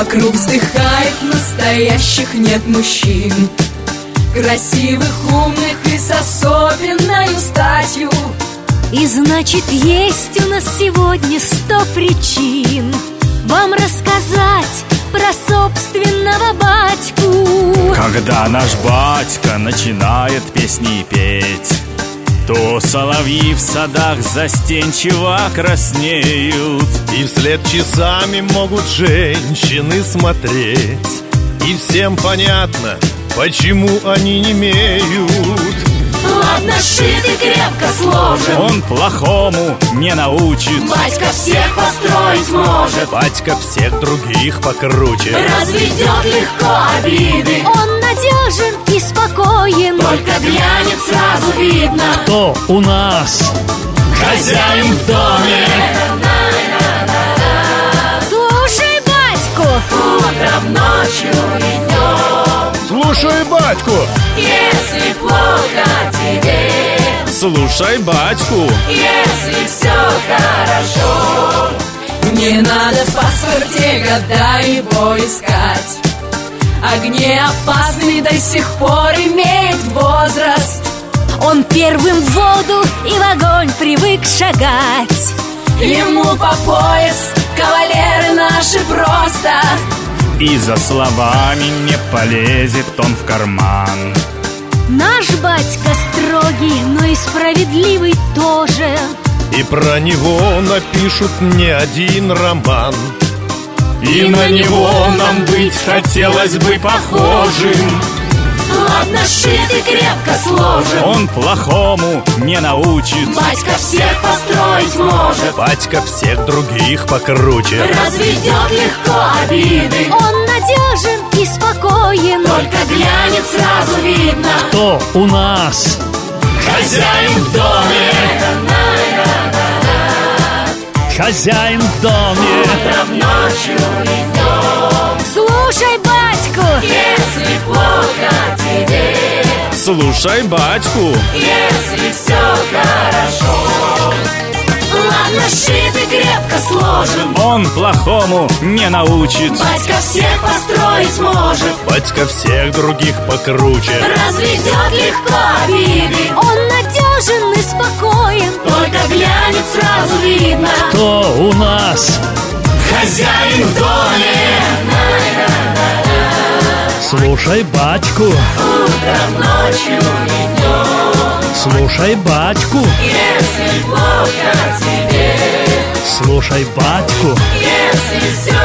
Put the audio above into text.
Вокруг вздыхает, настоящих нет мужчин, красивых, умных и с особенной статью. И значит, есть у нас сегодня 100 причин вам рассказать про собственного батьку. Когда наш батька начинает песни петь, то соловьи в садах застенчиво краснеют. И вслед часами могут женщины смотреть, и всем понятно, почему они немеют. Ладно, шит и крепко сложен, Он плохому не научит. батька всех построить может, Батька всех других покруче. разведет легко обиды. Он надежен и спокоен, Только глянет, сразу видно, Кто у нас хозяин в доме. слушай батьку. Утром, ночью и днем, Слушай батьку. если плохо тебе, слушай батьку. если все хорошо. Не надо в паспорте года его искать, огни опасны до сих пор имеет возраст. Он первым в воду и в огонь привык шагать. Ему по пояс кавалеры наши просто. И за словами не полезет он в карман. Наш батька строгий, но и справедливый тоже. И про него напишут не один роман. И на него нам быть хотелось бы похожим. Ладно, шит и крепко сложен, Он плохому не научит. батька всех построить может, Батька всех других покруче. разведет легко обиды. Он надежен и спокоен, Только глянет, сразу видно, Кто у нас хозяин в доме. хозяин в доме? Утром, ночью и днем, слушай батьку. если плохо тебе, Слушай батьку. если все хорошо. Ладно, шит и крепко сложен, Он плохому не научит. батька всех построить может, Батька всех других покруче. разведет легко обиды. Он надежен и спокоен, Только глянет, сразу видно, Кто у нас хозяин в доме. Слушай батьку. Утром, ночью и днем, Слушай батьку. если плохо тебе, Слушай батьку. если все